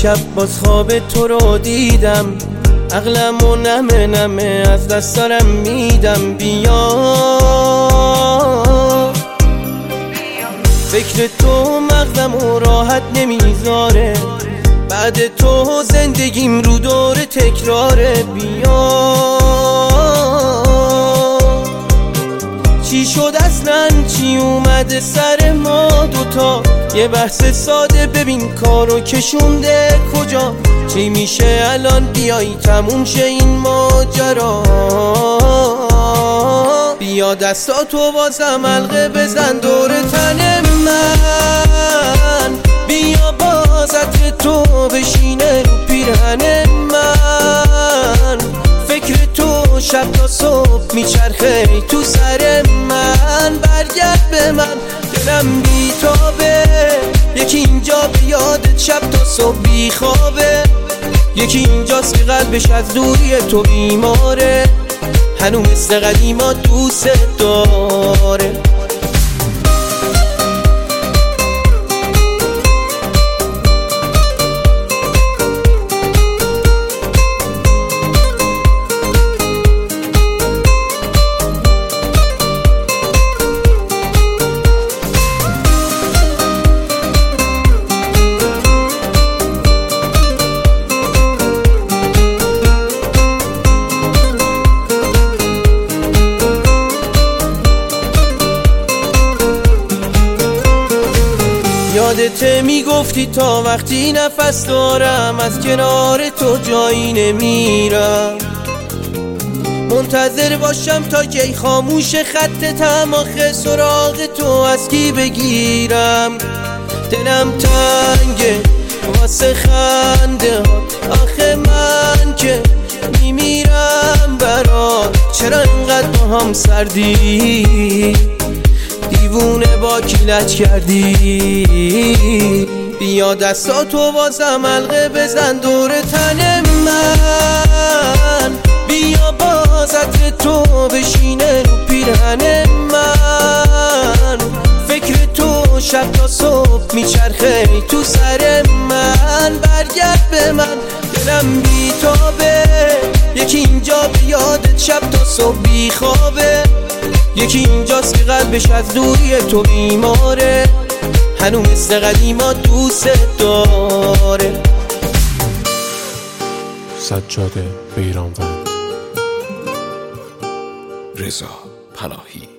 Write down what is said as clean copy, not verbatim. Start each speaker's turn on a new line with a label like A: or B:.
A: شب باز خواب تو رو دیدم، عقلم و نمه نمه از دست دارم میدم. بیا فکر تو مغزم و راحت نمیذاره، بعد تو زندگیم رو دور تکراره. بیا چی شد اصلا، چی اومده سر ما دوتا؟ یه بحث ساده ببین کارو کشونده کجا. چی میشه الان بیایی تموم شه این ماجرا؟ بیا دستاتو بازم حلقه بزن دور تن من، بیا باز عطر تو بشینه رو پیرهن من. فکر تو شب تا صبح میچرخه تو سر من. برگرد به من دلم بیتابه، یکی اینجا به یادت شب تا صبح بیخوابه، یکی اینجاست که قلبش از دوری تو بیماره، هنوز مثل قدیما دوست داره. یادته میگفتی تا وقتی نفس دارم از کنار تو جایی نمیرم، منتظر باشم تا کی خاموش خط تماخ سراغ تو از کی بگیرم. دلم تنگه واسه خنده ها، آخه من که میمیرم برات. چرا انقدر با هم سردی، دیوونه با کیلت کردی؟ بیا دستاتو بازم حلقه بزن دور تن من، بیا باز عطر تو بشینه رو پیرهن من. فکر تو شب تا صبح میچرخه تو سر من. برگرد به من دلم بیتابه، یکی اینجا به یادت شب تا صبح بیخوابه، یکی اینجاست که قلبش از دوری تو بیماره، هنوز مثل قدیما دوست داره.
B: سجاده بیرانوند.
C: رضا پناهی.